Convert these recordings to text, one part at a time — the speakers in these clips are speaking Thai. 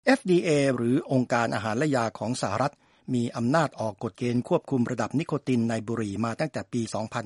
FDA หรือองค์การอาหารและยาของสหรัฐมีอำนาจออกกฎเกณฑ์ควบคุมระดับนิโคตินในบุหรี่มาตั้งแต่ปี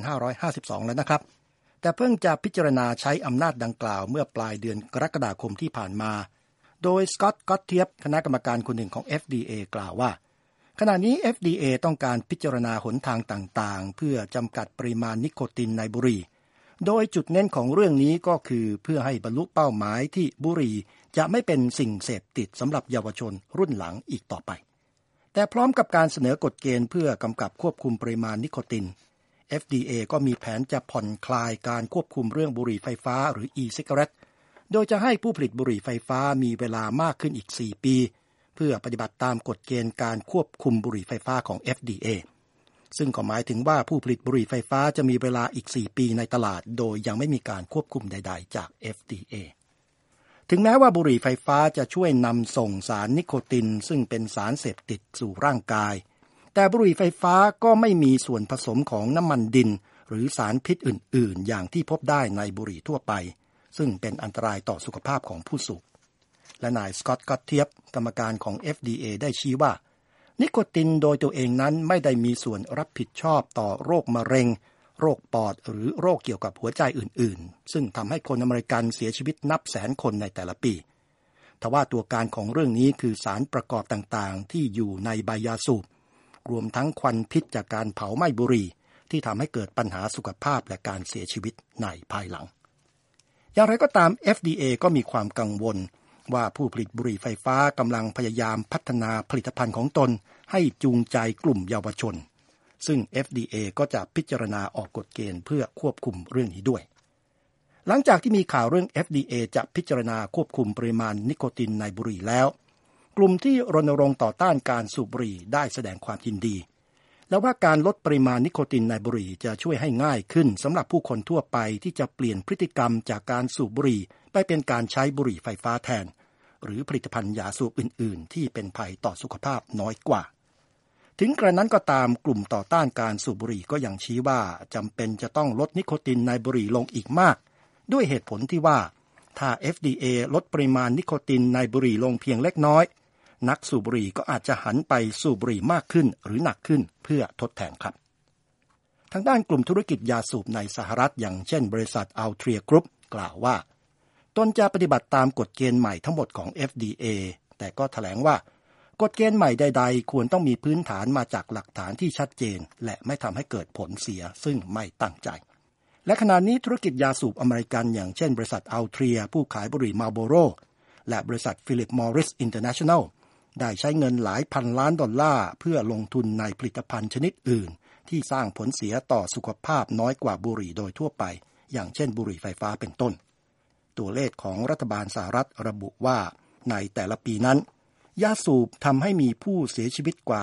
2552 แล้วนะครับแต่เพิ่งจะพิจารณาใช้อำนาจดังกล่าวเมื่อปลายเดือนกรกฎาคมที่ผ่านมาโดยสกอตต์ ก็อตเทียบคณะกรรมการคนหนึ่งของ FDA กล่าวว่าขณะนี้ FDA ต้องการพิจารณาหนทางต่างๆเพื่อจำกัดปริมาณนิโคตินในบุหรี่โดยจุดเน้นของเรื่องนี้ก็คือเพื่อให้บรรลุเป้าหมายที่บุหรี่จะไม่เป็นสิ่งเสพติดสำหรับเยาวชนรุ่นหลังอีกต่อไปแต่พร้อมกับการเสนอกฎเกณฑ์เพื่อกำกับควบคุมปริมาณนิโคติน FDA ก็มีแผนจะผ่อนคลายการควบคุมเรื่องบุหรี่ไฟฟ้าหรือ e-cigarette โดยจะให้ผู้ผลิตบุหรี่ไฟฟ้ามีเวลามากขึ้นอีก 4 ปีเพื่อปฏิบัติตามกฎเกณฑ์การควบคุมบุหรี่ไฟฟ้าของ FDA ซึ่งก็หมายถึงว่าผู้ผลิตบุหรี่ไฟฟ้าจะมีเวลาอีก 4 ปีในตลาดโดยยังไม่มีการควบคุมใดๆจาก FDA ถึงแม้ว่าบุหรี่ไฟฟ้าจะช่วยนำส่งสารนิโคตินซึ่งเป็นสารเสพติดสู่ร่างกายแต่บุหรี่ไฟฟ้าก็ไม่มีส่วนผสมของน้ำมันดินหรือสารพิษอื่นๆอย่างที่พบได้ในบุหรี่ทั่วไปซึ่งเป็นอันตรายต่อสุขภาพของผู้สูบและนายสกอตต์ ก็อตเทียบกรรมการของ FDA ได้ชี้ว่านิโคตินโดยตัวเองนั้นไม่ได้มีส่วนรับผิดชอบต่อโรคมะเร็งโรคปอดหรือโรคเกี่ยวกับหัวใจอื่นๆซึ่งทำให้คนอเมริกันเสียชีวิตนับแสนคนในแต่ละปีทว่าตัวการของเรื่องนี้คือสารประกอบต่างๆที่อยู่ในใบยาสูบรวมทั้งควันพิษจากการเผาไหม้บุหรี่ที่ทำให้เกิดปัญหาสุขภาพและการเสียชีวิตในภายหลังอย่างไรก็ตาม FDA ก็มีความกังวลว่าผู้ผลิตบุหรี่ไฟฟ้ากำลังพยายามพัฒนาผลิตภัณฑ์ของตนให้จูงใจกลุ่มเยาวชนซึ่ง FDA ก็จะพิจารณาออกกฎเกณฑ์เพื่อควบคุมเรื่องนี้ด้วยหลังจากที่มีข่าวเรื่อง FDA จะพิจารณาควบคุมปริมาณนิโคตินในบุหรี่แล้วกลุ่มที่รณรงค์ต่อต้านการสูบบุหรี่ได้แสดงความยินดีและว่าการลดปริมาณนิโคตินในบุหรี่จะช่วยให้ง่ายขึ้นสำหรับผู้คนทั่วไปที่จะเปลี่ยนพฤติกรรมจากการสูบบุหรี่ไปเป็นการใช้บุหรี่ไฟฟ้าแทนหรือผลิตภัณฑ์ยาสูบอื่นๆที่เป็นภัยต่อสุขภาพน้อยกว่าถึงกระนั้นก็ตามกลุ่มต่อต้านการสูบบุหรี่ก็ยังชี้ว่าจำเป็นจะต้องลดนิโคตินในบุหรี่ลงอีกมากด้วยเหตุผลที่ว่าถ้า FDA ลดปริมาณนิโคตินในบุหรี่ลงเพียงเล็กน้อยนักสูบบุหรี่ก็อาจจะหันไปสูบบุหรี่มากขึ้นหรือหนักขึ้นเพื่อทดแทนครับทางด้านกลุ่มธุรกิจยาสูบในสหรัฐอย่างเช่นบริษัท Altria Group กล่าวว่าตนจะปฏิบัติตามกฎเกณฑ์ใหม่ทั้งหมดของ FDA แต่ก็แถลงว่ากฎเกณฑ์ใหม่ใดๆควรต้องมีพื้นฐานมาจากหลักฐานที่ชัดเจนและไม่ทำให้เกิดผลเสียซึ่งไม่ตั้งใจและขณะนี้ธุรกิจยาสูบอเมริกันอย่างเช่นบริษัท Altria ผู้ขายบุหรี่ Marlboro และบริษัท Philip Morris International ได้ใช้เงินหลายพันล้านดอลลาร์เพื่อลงทุนในผลิตภัณฑ์ชนิดอื่นที่สร้างผลเสียต่อสุขภาพน้อยกว่าบุหรี่โดยทั่วไปอย่างเช่นบุหรี่ไฟฟ้าเป็นต้นตัวเลขของรัฐบาลสหรัฐระบุว่าในแต่ละปีนั้นยาสูบทำให้มีผู้เสียชีวิตกว่า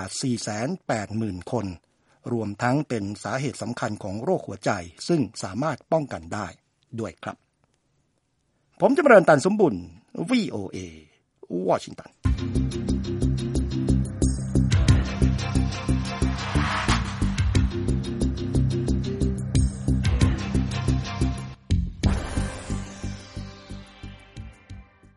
480,000 คนรวมทั้งเป็นสาเหตุสำคัญของโรคหัวใจซึ่งสามารถป้องกันได้ด้วยครับผมจำเริญ ตันสมบุญ VOA วอชิงตัน